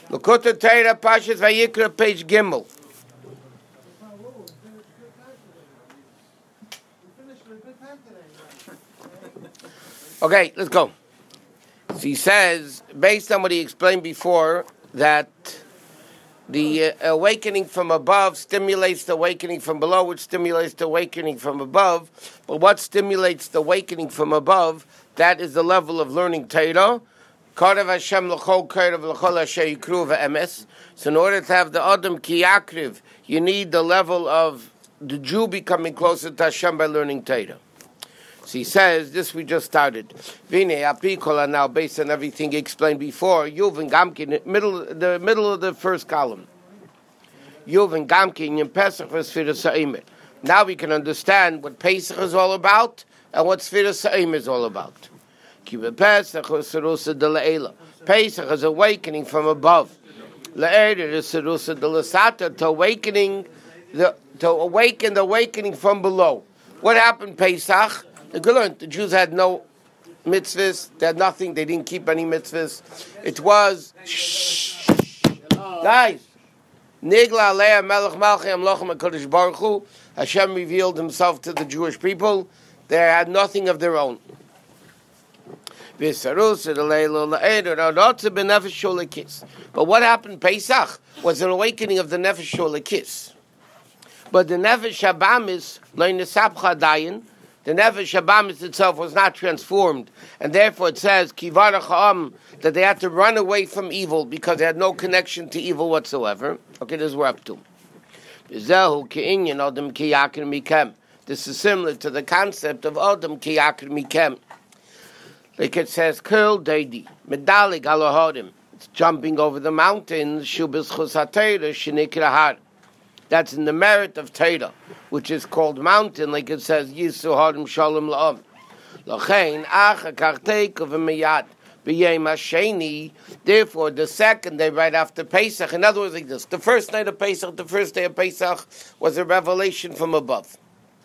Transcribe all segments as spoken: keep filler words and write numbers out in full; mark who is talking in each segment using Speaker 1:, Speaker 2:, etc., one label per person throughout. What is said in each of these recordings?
Speaker 1: L'kutei Torah Parshas Vayikra, page Gimel. Okay, let's go. So he says, based on what he explained before, that the uh, awakening from above stimulates the awakening from below, which stimulates the awakening from above. But what stimulates the awakening from above, that is the level of learning Torah. So in order to have the Adam Ki Yakriv, you need the level of the Jew becoming closer to Hashem by learning Torah. So he says, this we just started. Vine apikola, now based on everything he explained before, Yuvin Gamkin, middle, the middle of the first column. Yuvin Gamkin in Pesach for Sfira Sa'imer. Now we can understand what Pesach is all about and what Sfira Sa'imer is all about. Kiva Pesach or Serusa de La'ela. Pesach is awakening from above. La'eda is Serusa de Lasata, to awakening the to awaken the awakening from below. What happened Pesach? The Jews had no mitzvahs. They had nothing. They didn't keep any mitzvahs. It was shh, guys. Nigla Alei Melech Malchei Amlochem HaKadosh Baruch Hu. Hashem revealed Himself to the Jewish people. They had nothing of their own. But what happened Pesach was an awakening of the Nefesh Sholekis. But the Nefesh Habamis Leinesapcha Dayin. The Nefesh Habamis itself was not transformed, and therefore it says Kivarach Ha'am, that they had to run away from evil because they had no connection to evil whatsoever. Okay, this is what we're up to. This is similar to the concept of Adam Ki Yakir Mikem. Like it says, Curl Deidi, Medalig Alohodim. It's jumping over the mountains, Shubis Chusatera, Shinikra. That's in the merit of Torah, which is called mountain, like it says, Yisu Harim Shalom La'am. L'chein Acha Karteik of a Miyad B'yem Hasheni. Therefore, the second day right after Pesach, in other words, like this, the first night of Pesach, the first day of Pesach was a revelation from above.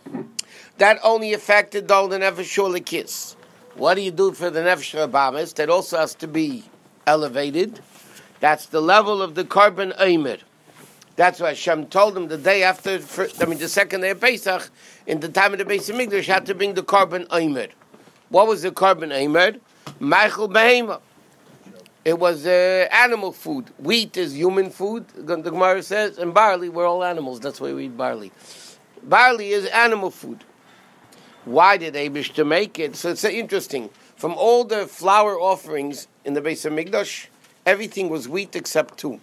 Speaker 1: That only affected all the Nefesh Sholekis. What do you do for the Nefesh Habamis? That also has to be elevated. That's the level of the Korban Eimer. That's why Hashem told him the day after, I mean the second day of Pesach, in the time of the Beis Hamikdash, had to bring the Korban Eimer. What was the Korban Eimer? Meichel Behema. It was uh, animal food. Wheat is human food, the Gemara says, and barley, we're all animals. That's why we eat barley. Barley is animal food. Why did Abish to make it? So it's uh, interesting. From all the flour offerings in the Beis Hamikdash, everything was wheat except two.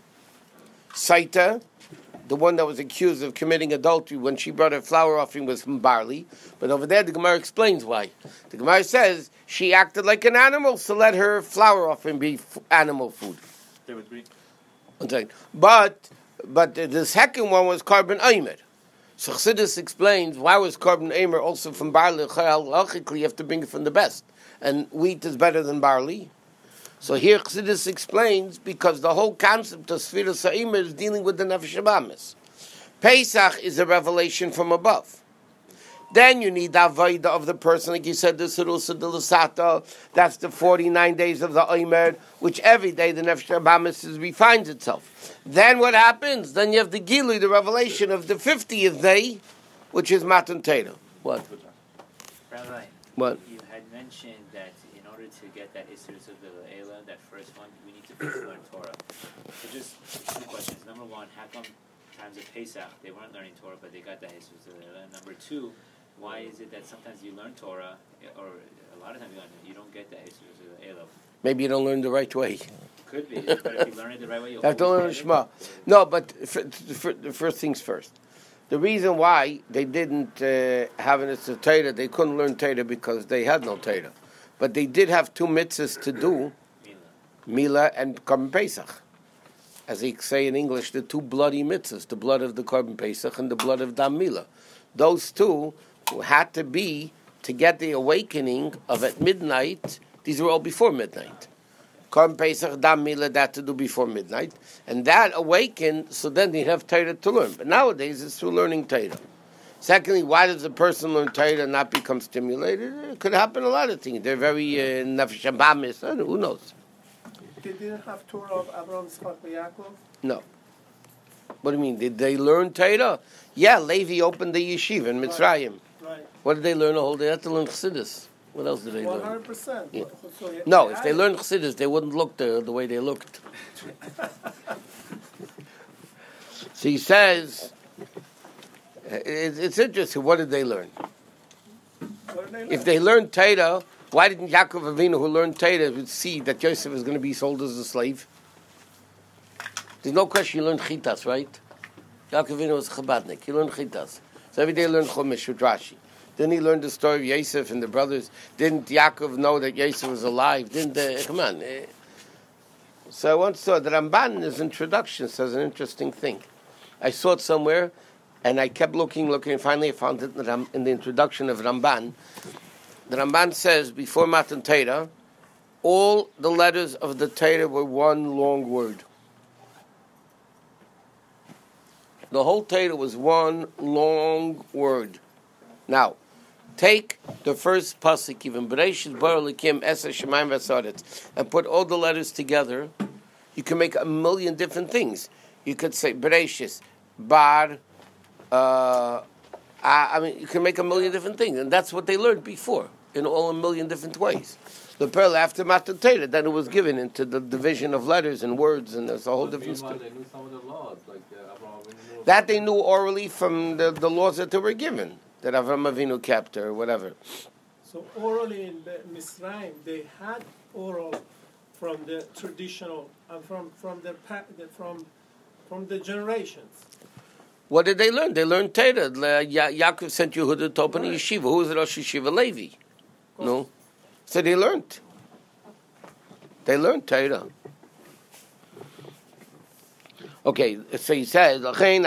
Speaker 1: Saita, the one that was accused of committing adultery when she brought her flour offering, was from barley. But over there, the Gemara explains why. The Gemara says she acted like an animal, so let her flour offering be f- animal food.
Speaker 2: They would agree.
Speaker 1: One second. But, but the second one was Korban Eimer. So Chassidus explains why was Korban Eimer also from barley. Logically, you have to bring it from the best. And wheat is better than barley. So here Chassidus explains because the whole concept of Sfira Sa'imer is dealing with the Nefesh Habamis. Pesach is a revelation from above. Then you need the Avodah of the person, like you said, the Serusa de Lasata. That's the forty-nine days of the Omer, which every day the Nefesh Habamis refines itself. Then what happens? Then you have the Gilui, the revelation of the fiftieth day, which is Matan Torah. What?
Speaker 3: Rabbi,
Speaker 1: what?
Speaker 3: You had mentioned that in order to get that Isserus of the Eila, that first one, we need to first learn Torah. So just two questions. Number one, how come times of Pesach they weren't learning Torah, but they got that Isserus of the Eila? Number two, why is it that sometimes you learn Torah, or a lot of times you learn it, you don't get that Isserus of the Eila?
Speaker 1: Maybe you don't learn the right way.
Speaker 3: Could be, but if you learn it the right way, you'll
Speaker 1: have to learn Shema. No, but for, for, the first things first. The reason why they didn't uh, have an Isserus Torah, they couldn't learn Torah because they had no Torah. But they did have two mitzvahs to do, Mila and Korban Pesach. As they say in English, the two bloody mitzvahs, the blood of the Korban Pesach and the blood of Dam Mila. Those two had to be to get the awakening of at midnight. These were all before midnight. Korban Pesach, Dam Mila, that to do before midnight. And that awakened, so then they have Torah to learn. But nowadays it's through learning Torah. Secondly, why does a person learn Torah and not become stimulated? It could happen a lot of things. They're very uh, nefesh habamis. Who knows?
Speaker 2: they didn't have Torah of Abraham, Yitzchak, and Yaakov?
Speaker 1: No. What do you mean? Did they learn Torah? Yeah, Levi opened the yeshiva in Mitzrayim.
Speaker 2: Right.
Speaker 1: What did they learn the whole day? They had to learn Chassidus. What else did they
Speaker 2: one
Speaker 1: learn?
Speaker 2: hundred percent.
Speaker 1: Yeah.
Speaker 2: So, yeah,
Speaker 1: No, if they learned Chassidus, they wouldn't look the, the way they looked. So he says, it's, it's interesting, what did they learn?
Speaker 2: What did they learn?
Speaker 1: If they learned Torah, why didn't Yaakov Avinu, who learned Torah, see that Joseph was going to be sold as a slave? There's no question he learned Chitas, right? Yaakov Avinu was Chabadnik. He learned Chitas. So every day he learned Chumash with Rashi. Then he learned the story of Yosef and the brothers. Didn't Yaakov know that Yosef was alive? Didn't they? Come on. Eh. So I once saw the Ramban in his introduction says an interesting thing. I saw it somewhere, and I kept looking, looking, and finally I found it in the, Ram, in the introduction of Ramban. The Ramban says, before Matan Torah, all the letters of the Torah were one long word. The whole Torah was one long word. Now, take the first pasuk, even Bereshit bara Elokim Eser Shemayim v'Haaretz, and put all the letters together. You can make a million different things. You could say Bereshit, Bar. Uh, I mean, you can make a million different things, and that's what they learned before in all a million different ways. The pearl after Matan Torah, then it was given into the division of letters and words, and there's a whole
Speaker 4: but
Speaker 1: different story.
Speaker 4: They knew some of the laws, like uh, Abraham knew
Speaker 1: That they knew orally from the, the laws that they were given, that Avram Avinu kept or whatever.
Speaker 2: So orally in the Misraim, they had oral from the traditional and from from the from from the generations.
Speaker 1: What did they learn? They learned Torah. La- Ya- Yaakov sent Yehuda to open a
Speaker 2: Right.
Speaker 1: yeshiva. Who was the Rosh Yeshiva? Levi. No. So they learned. They learned Torah. Okay, so he says, which is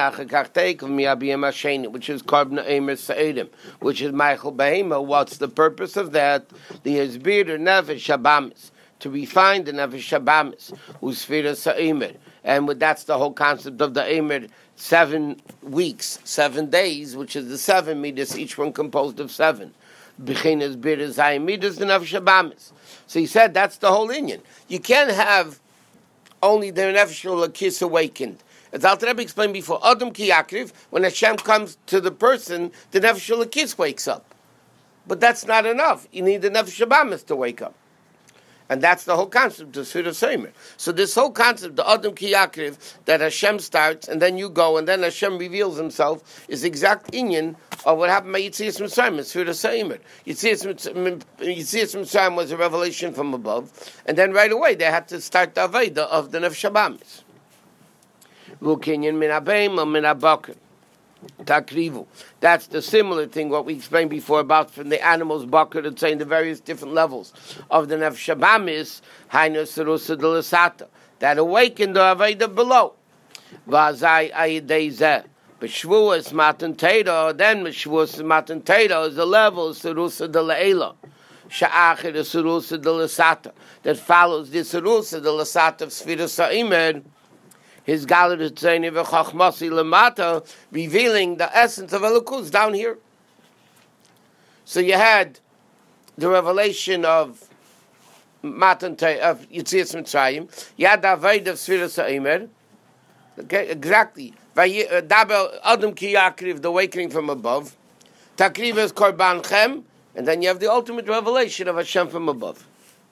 Speaker 1: Karbna Eimer Sa'edim, which is Michael Behema. What's the purpose of that? The Yesbir Nefesh Shabamis, to refine the Nefesh Shabamis, Usfira Sa'emer. And with, that's the whole concept of the Eimer, seven weeks, seven days, which is the seven midas, each one composed of seven. Bechinas Bir Zayim midas, the Nefesh Shabamis. So he said that's the whole Inyan. You can't have only the Nefesh Lakis awakened. As Alter Rebbe explained before, Adam Ki Yakriv, when Hashem comes to the person, the Nefesh Lakis wakes up. But that's not enough. You need the Nefesh Shabamis to wake up. And that's the whole concept of Sfira Seimer. So this whole concept, the Adam Ki Yakriv, that Hashem starts, and then you go, and then Hashem reveals himself, is exact inyan of what happened by Yitzias Mitzrayim, Sfira Seimer. Yitzias Mitzrayim was a revelation from above, and then right away they had to start the Aveda of the Nefesh Shabamis. Lukinyan min abeim or min abakar. Takrivu. That's the similar thing what we explained before about from the animals bakar and saying the various different levels of the Nefesh Shabamis, Hainu Serusa de Lasata, that awakened the Aveda below. Vazai Ayidei Zeh. B'Shvuas Matan Torah, then B'Shvuas Matan Torah is the level Serusa de La'ela. Sha'achir the Serusa de Lasata, that follows the Serusa de Lasata of Sfira Sa'imer, his Galut Tzeni v'Chachmasi Lamata, revealing the essence of Elokus down here. So you had the revelation of Matan of Yitzias Mitzrayim. You had the Aved of Sfira Sa'imer. Okay, exactly. Dabel Adam Ki Yakriv, the awakening from above. Takriv is Korban Chem, and then you have the ultimate revelation of Hashem from above.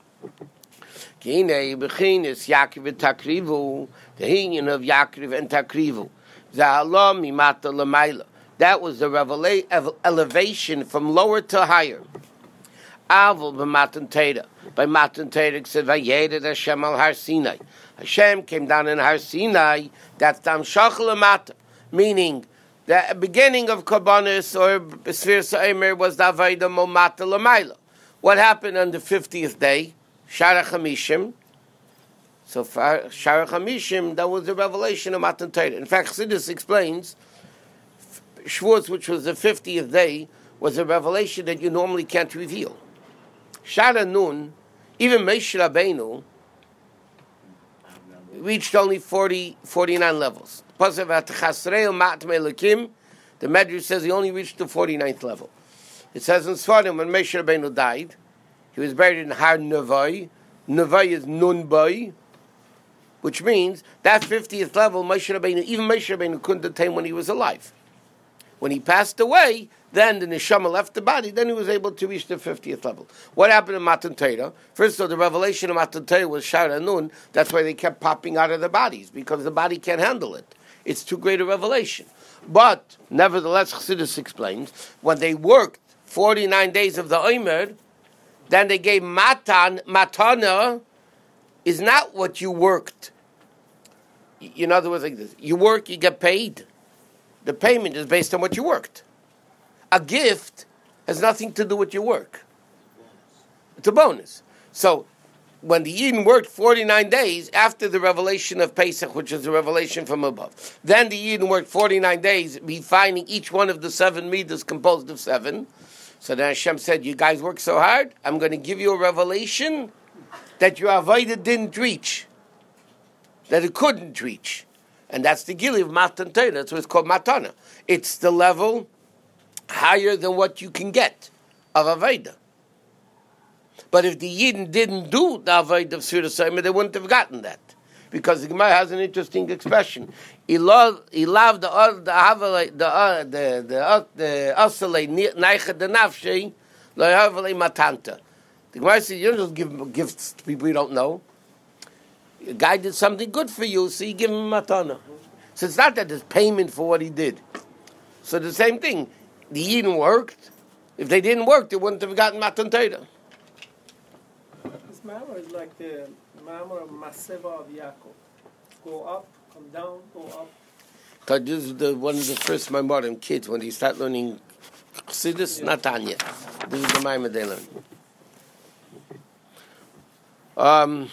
Speaker 1: Kine bechinis Yaakov Takrivu, the union of Yaakov and Takrivu. Za'alam mimata l'mayla. That was the revela- elevation from lower to higher. Avol b'matan Torah. By Matan Torah it said Vayeded Hashem al Har Sinai. Hashem came down in Har Sinai. That's Dam Shach l'mata, meaning the beginning of Kabbanis or Sfir Sa'imer was the Aveda Momata l'mayla. What happened on the fiftieth day? Shara Chamishim. So for Shara Chamishim, that was the revelation of Matan Torah. In fact, Chassidus explains, Shavuos, which was the fiftieth day, was a revelation that you normally can't reveal. Shara Nun, even Moshe Rabbeinu, reached only forty, forty-nine levels. The Medrash says he only reached the forty-ninth level. It says in Sfarim, when Moshe Rabbeinu died, he was buried in Har Nevai. Nevai is Nun Bai. which means that fiftieth level, Moshe Rabbeinu, even Moshe Rabbeinu couldn't attain when he was alive. When he passed away, then the neshama left the body, then he was able to reach the fiftieth level. What happened in Matan Torah? First of all, the revelation of Matan Torah was Shara Nun. That's why they kept popping out of the bodies, because the body can't handle it. It's too great a revelation. But, nevertheless, Chassidus explains, when they worked forty-nine days of the Omer, then they gave Matan, Matana is not what you worked. In other words, like this, you work, you get paid. The payment is based on what you worked. A gift has nothing to do with your work. It's a bonus. So, when the Yidden worked forty-nine days after the revelation of Pesach, which is a revelation from above, then the Yidden worked forty-nine days, refining each one of the seven midas composed of seven. So then Hashem said, you guys work so hard, I'm going to give you a revelation that your Avodah didn't reach, that it couldn't reach. And that's the Gili of Matan Torah. That's what it's called Matana. It's the level higher than what you can get of Avodah. But if the Yidden didn't do the Avodah of Sfira Soimer, they wouldn't have gotten that. Because the Gemara has an interesting expression. He loved, he loved the the Havalei, the the the the Asalei Neicha the Nafshei, the Havalei Matanta. The Gemara says you don't just give gifts to people you don't know. A guy did something good for you, so you give him matana. So it's not that there's payment for what he did. So the same thing, the Yidden worked. If they didn't work, they wouldn't have gotten Matan Torah.
Speaker 2: This Ma'amar is like the Ma'amar of Maseva of Yaakov. Go up, come down, go up.
Speaker 1: So this is the, one of the first Maimorim kids, when they start learning Chassidus, not Tanya. This is the Maimon they learn. Um...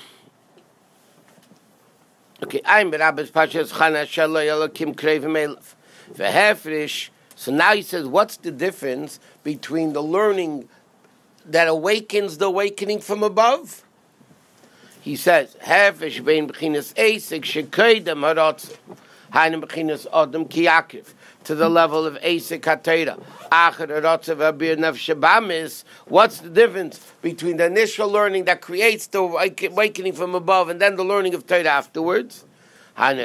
Speaker 1: Okay, I'm Rabbis Pashas Chana Shalom Elokim Krevim Elef. Vehefresh. So now he says, what's the difference between the learning that awakens the awakening from above? He says, Hefresh bein b'chinas Eisek shekoidem haratz hainu b'chinas Adam ki Yaakov, to the level of Eisek HaTorah. Achar haratz v'abir nefesh bamis. What's the difference between the initial learning that creates the awakening from above and then the learning of Torah afterwards? Through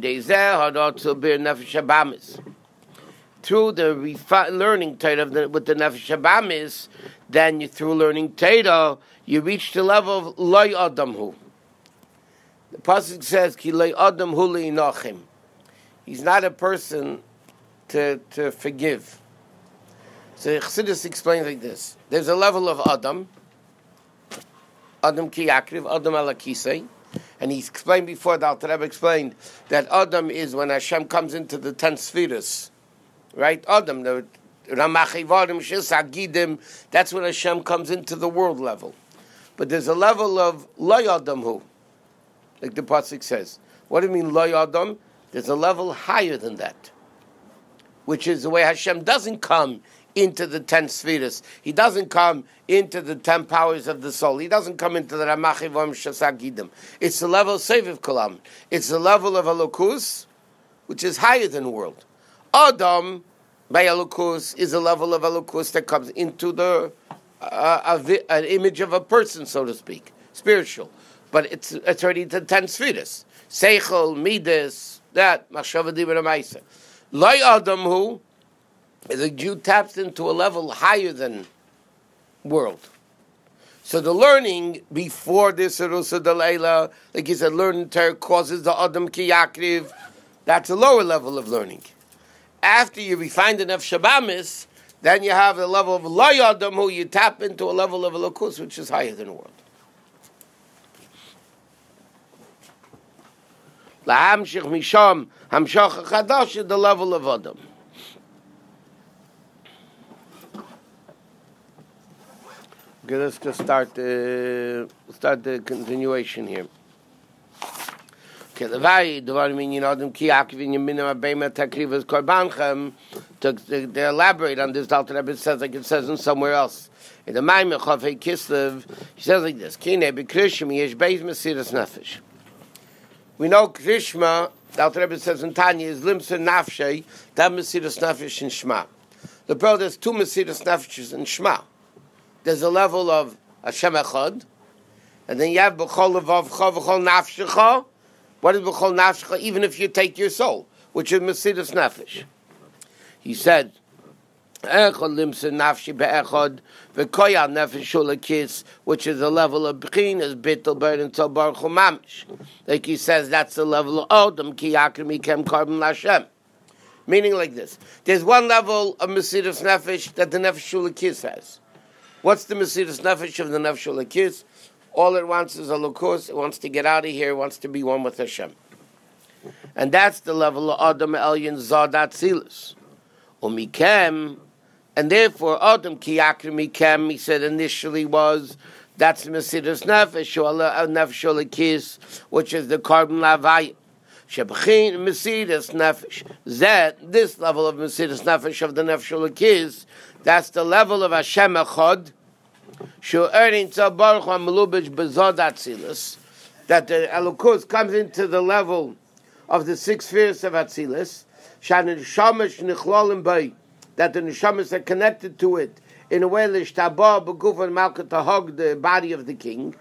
Speaker 1: the refi- learning Torah with the Nefesh Habamis, then you, through learning Torah, you reach the level of Loi Adamhu. The pasuk says, Ki Loi Adamhu le'inachim. He's not a person to, to forgive. So Chassidus explains like this. There's a level of Adam, Adam ki Yaakov, Adam ala kisei, and he explained before, the Alter Rebbe explained, that Adam is when Hashem comes into the ten spheres, right? Adam, the Ramach Ivarim, Shis Hagidim, that's when Hashem comes into the world level. But there's a level of Lo Adamhu, like the pasuk says. What do you mean Lo Adam? There's a level higher than that, which is the way Hashem doesn't come into the ten spheres. He doesn't come into the ten powers of the soul. He doesn't come into the Ramach Ivarim Shis Hagidim. It's the level of Seviv Kolam. It's the level of Elokus, which is higher than the world. Adam, by Elokus, is a level of Elokus that comes into the uh, a, an image of a person, so to speak, spiritual. But it's it's already the ten spheres. Seichel, Midas, that, Machshava Dibur Amaisa. Loi Adamhu, the Jew taps into a level higher than world. So the learning before this Erusa Dalayla, like he said, learning Torah causes the Adam Ki Yaakov, that's a lower level of learning. After you refine the Nefesh Habamis, then you have a level of Lo Adam, who you tap into a level of Elokus, which is higher than the world. Lahamshich Misham Hamshach Chadash is the level of Adam. Okay, let's just start the start the continuation here. Okay, the way the one meaning Adam ki Yaakov in Yemina Beima Takrivas Korbanchem to elaborate on this. Alter Rebbe says like it says in somewhere else. In the Maimon Chafei Kislev, he says like this: Kine bekrishim yesh beis mesiras nefesh. We know Krishma, the Alter Rebbe says in Tanya, is limser nafshei, that mesiras nefesh in Shema. The pearl, there's two mesiras nefeshes in Shema. There's a level of Hashem Echad, and then you have B'chol Levavcha V'chol Nafshecha, What is b'chol nafshecha? Even if you take your soul, which is Mesiras Nefesh. He said, Echad limsa nafshi be'echad v'koyal nefesh shulakis, which is the level of b'chinas bittul burden till baruch hu mamish. Like he says, that's the level of odom ki yakir mikem karbon l'Hashem. Meaning like this: there's one level of Mesiras Nefesh that the nefesh shulakis has. What's the Mesiras Nefesh of the nefesh shulakis? All it wants is a lukus. It wants to get out of here. It wants to be one with Hashem, and that's the level of Adam Elyon Zadat Silus. Umikem. And therefore, Adam ki yakir mikem, he said initially was, that's Mesiras Nefesh, or Nefesh Shulakis, which is the carbon lavayim. Shebchin Mesiras Nefesh. That, this level of Mesiras Nefesh of the Nefesh Shulakis, that's the level of Hashem Echad, Shu earning Tzal Baruch HaMelubish Bezod Atzilus, that the Elokus comes into the level of the six spheres of Atzilus, Shan Shamash Nichlolim Bay, that the neshamas are connected to it in a way l'shtabah b'guf and malka to hug the body of the king.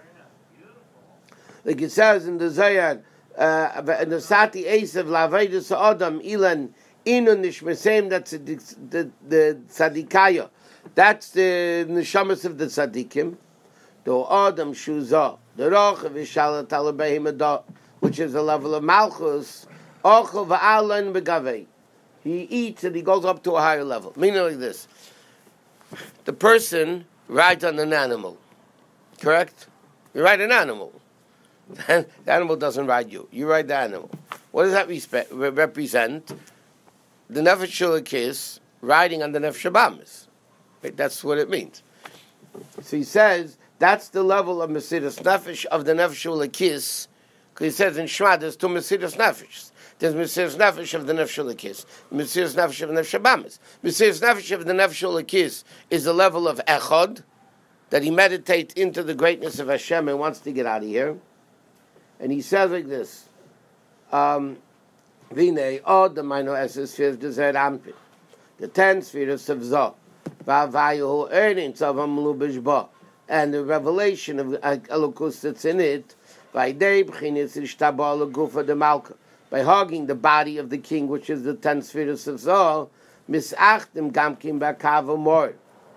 Speaker 1: Like it says in the Zohar, uh, in the Sati Esav Laveidus Adam Ilan Inu Nishmesem, that's the the, the tzadikaya. That's the neshamas of the tzadikim. The Adam Shuzah, the Roch of Ishalat Alabehim, which is the level of Malchus, Ochel v'Alan Begavei. He eats and he goes up to a higher level. Meaning like this: the person rides on an animal, correct? You ride an animal. The animal doesn't ride you. You ride the animal. What does that respe- represent? The Nefesh Shulakis riding on the Nefesh Shabamis. Right? That's what it means. So he says that's the level of Mesiras Nefesh of the Nefesh Shulakis. Because he says in Shema there's two Mesiras Nefesh. There's Mesiras Nefesh of the Nefesh Shulakis, Mesiras Nefesh of the Nefesh Shabamis. Mesiras Nefesh of the Nefesh Shulakis is the level of Echad, that he meditates into the greatness of Hashem and wants to get out of here. And he says like this, um, V'nei od the minor essence spheres deser ampit, the ten spheres of Zoh, v'avayu earning tzavam lubish ba, and the revelation of Elokus that's in it, v'idei b'chinis ishtabah l'gufa de malka, by hugging the body of the king, which is the ten spheres of Zoh, misachtim gamkim b'akav more.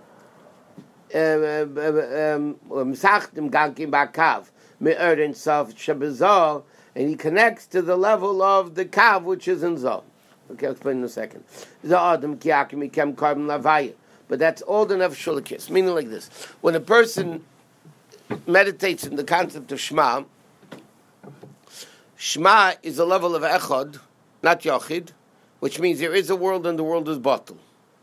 Speaker 1: Misachtim gamkim b'akav me'erin sof shebezoh, and he connects to the level of the kav, which is in Zoh. Okay, I'll explain in a second. Za'adam kiyakim ikem carbon lavaya. But that's all the Nefesh Shulakis. Meaning like this: when a person meditates in the concept of Shema, Shema is a level of Echad, not Yachid, which means there is a world and the world is bottle.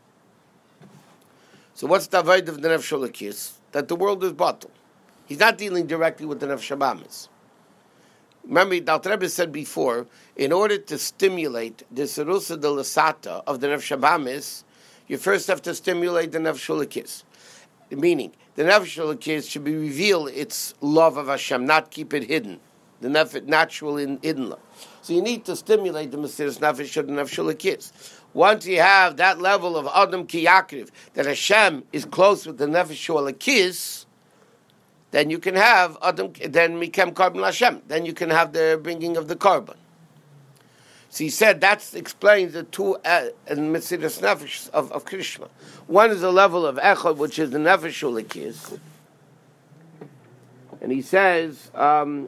Speaker 1: So what's the avoid of the Nefesh Shulakis? That the world is bottle. He's not dealing directly with the Nefesh Shabamis. Remember, the Alter Rebbe said before, in order to stimulate the Serusa de Lasata of the Nefesh Shabamis, you first have to stimulate the Nefesh Shulakis. Meaning, the Nefesh Shulakis should be reveal its love of Hashem, not keep it hidden. The nefesh natural in hidden love. So you need to stimulate the Mesiras Nefesh of the Nefesh Shulakis. Once you have that level of Adam Ki Yakriv, that Hashem is close with the Nefesh Shulakis, then you can have Adam, then Mikem Carbon Hashem. Then you can have the bringing of the carbon. So he said that explains the two uh, Mesiras Nefesh of, of Krishna. One is the level of Echad, which is the Nefesh Shulakis. And he says, um,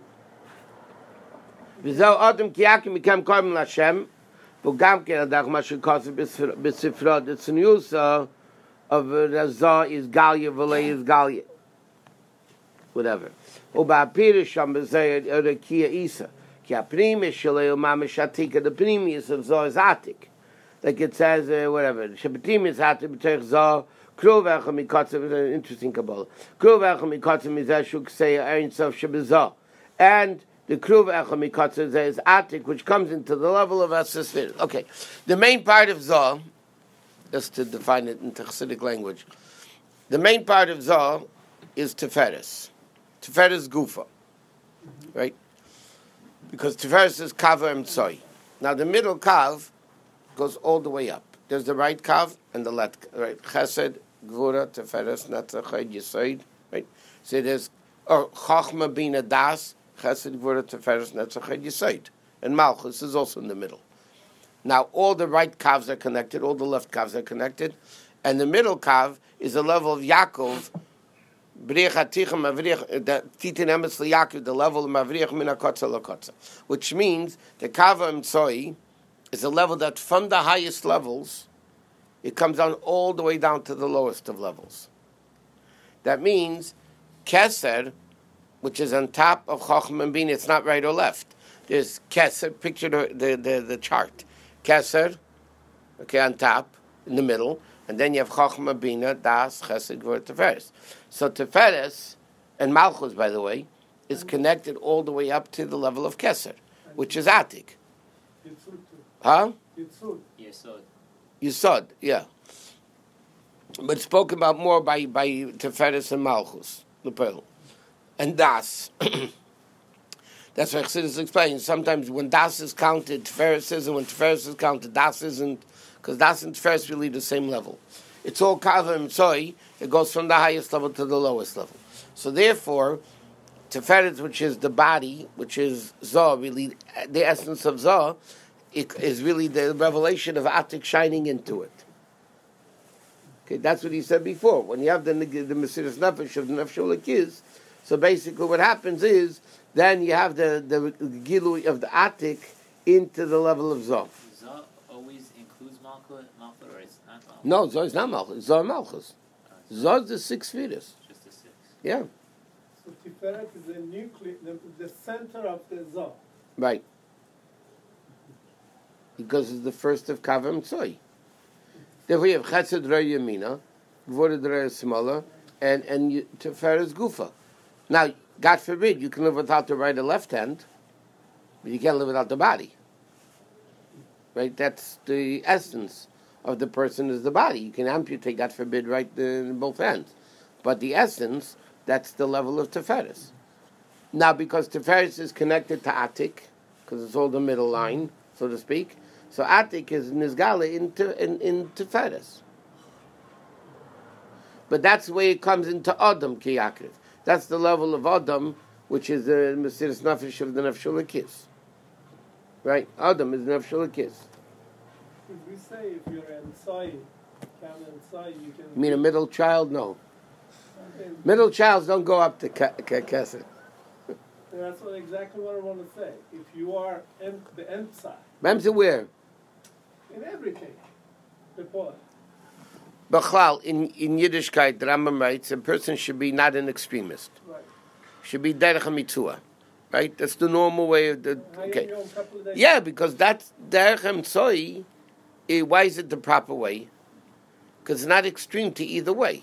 Speaker 1: V'zeu Adam ki yakim mikem carbon Hashem, v'gam ken adach ma shekosef b'sifra, the tzniusa of Razah is Galia, v'lei is Galia. Whatever. U'ba'apirish sham b'zei Rekia Isa, ki ha'primis shalei u'mamish atika, the primis of Zoh is Atik. Like it says, uh, whatever, Shabbatim is Atik b'teich Zoh, Kru v'echa mikotzev, an interesting Kabbalah. Kru v'echa mikotzev mizeshu k'sei ha'erin sof shabbazah. And the Kruv Echa Mikotzer is Atik, which comes into the level of Asasfir. Okay, the main part of Zoh, just to define it in Chassidic language, the main part of Zoh is Tiferes. Tiferes Gufa, right? Because Tiferes is Kav Emtsoi. Now the middle Kav goes all the way up. There's the right Kav and the left, right? Chesed, Gvura, Tiferes, Netzach, Yisoid, right? So there's or Chachma Bina Das, Chesed, Gvura, Tiferes, Netzach, Yisoid. and Malchus is also in the middle. Now, all the right kavs are connected, all the left kavs are connected, and the middle kav is the level of Yaakov, the level of Mavrich min hakotza lakotza, which means the kav emtsoi is a level that from the highest levels, it comes down all the way down to the lowest of levels. That means Keser, which is on top of Chochmah and Bina, it's not right or left. There's Keser, picture the, the, the, the chart. Keser, okay, on top, in the middle, and then you have Chochmah, Bina, Das, Chesed, Gvur, Tiferes. So Tiferes, and Malchus, by the way, is connected all the way up to the level of Keser, which is Atik. Huh?
Speaker 3: Yesod.
Speaker 1: Yesod, yeah. But spoken about more by, by Tiferes and Malchus, the pearl. And Das. That's why Chassidus explains. Sometimes when Das is counted, Tiferes is, and when Tiferes is counted, Das isn't, because Das and Tiferes really the same level. It's all Kavah Mitzoi, it goes from the highest level to the lowest level. So therefore, Tiferes, which is the body, which is Zoh, really, the essence of Zoh, it is really the revelation of Atik shining into it. Okay, that's what he said before. When you have the the Mesiras Nefesh of the Nefesh Olakiz, so basically what happens is, then you have the, the, the Gilui of the Atik into the level of Zoh.
Speaker 3: Zoh always includes Malchus, Malchus, or it's not Malchus?
Speaker 1: No, Zoh is not Malchus. Zoh Malchus. Zoh is the six fetus.
Speaker 3: Just the six.
Speaker 1: Yeah.
Speaker 2: So Tiferet is the nucleus, the, the center of the Zoh.
Speaker 1: Right. Because it's the first of Kavah Mitzoi. Therefore, you have Chesed Rei Yamina, Gvura Rei Smola, and and Tiferes Gufa. Now, God forbid, you can live without the right or left hand, but you can't live without the body. Right? That's the essence of the person is the body. You can amputate, God forbid, right in both hands, but the essence, that's the level of Tiferes. Now, because Tiferes is connected to Atik, because it's all the middle line, so to speak. So Atik is Nizgala into in, in Tiferes. But that's the way it comes into Adam Ki Yaakov. That's the level of Adam, which is the Mesiras Nefesh of the Nefesh Olakiz. Right? Adam is Nefesh Olakiz.
Speaker 2: If we say if you're in Sai, Kam and Sai, you can...
Speaker 1: You mean a middle child? No.
Speaker 2: Okay.
Speaker 1: Middle childs don't go up to Kesed.
Speaker 2: That's what, exactly what I want to say. If you are in the end side,
Speaker 1: Memza where?
Speaker 2: in everything, the point.
Speaker 1: Bachlal, in, in Yiddishkeit, the Rambam writes, a person should be not an extremist.
Speaker 2: Right.
Speaker 1: Should be derech mitzvah. Right? That's the normal way of the... Okay.
Speaker 2: Hayom Yom, couple of days.
Speaker 1: Yeah, because that's derech mitzvah. Why is it the proper way? Because it's not extreme to either way.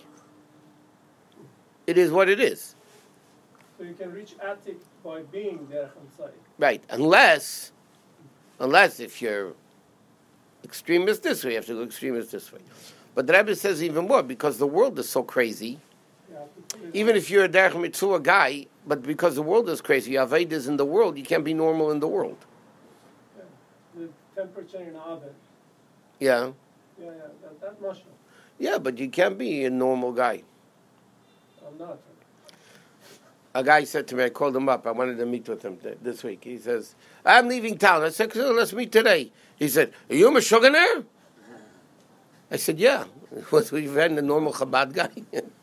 Speaker 1: It is what it is.
Speaker 2: So you can reach Atik by being Derech Sai.
Speaker 1: Right. Unless, unless if you're extremist this way, you have to go extremist this way. But the Rebbe says even more, because the world is so crazy,
Speaker 2: You have to put it
Speaker 1: even if you're a derech mitzvah guy, but because the world is crazy, you have Vedas in the world, you can't be normal in the world.
Speaker 2: yeah. The temperature in the oven.
Speaker 1: Yeah.
Speaker 2: Yeah, yeah, that, that mushroom.
Speaker 1: Yeah, but you can't be a normal guy.
Speaker 2: I'm not.
Speaker 1: A guy said to me, I called him up, I wanted to meet with him th- this week. He says, I'm leaving town. I said, so let's meet today. He said, are you a Meshuggah? I said, yeah. Was we had a normal Chabad guy?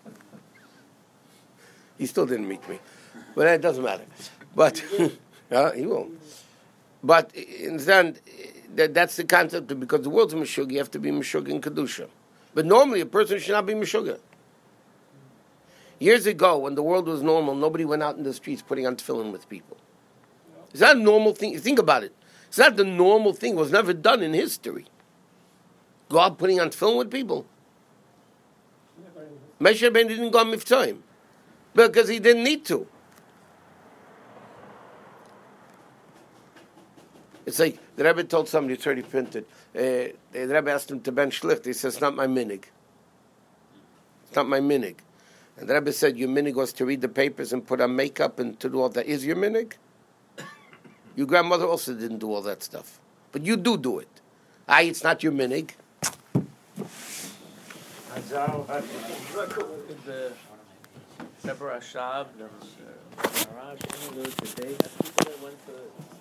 Speaker 1: He still didn't meet me. But it doesn't matter. But, uh, he won't. But, understand, that, that's the concept, of, because the world's Meshuggah, you have to be Meshuggah in Kedusha. But normally, a person should not be Meshuggah. Years ago, when the world was normal, nobody went out in the streets putting on tefillin with people. It's not a normal thing. Think about it. It's not the normal thing. It was never done in history. Go out putting on tefillin with people. Moshe Rabbeinu didn't go on Mivtzoim because he didn't need to. It's like the Rebbe told somebody, it's already printed. Uh, the Rebbe asked him to ben shlicht. He says, it's not my minig. It's not my minig. And the Rebbe said, your minig was to read the papers and put on makeup and to do all that. Is your minig? Your grandmother also didn't do all that stuff. But you do do it. Aye, it's not your minig.
Speaker 4: Hazal, the Deborah Shab, the Marash, the day, people that went to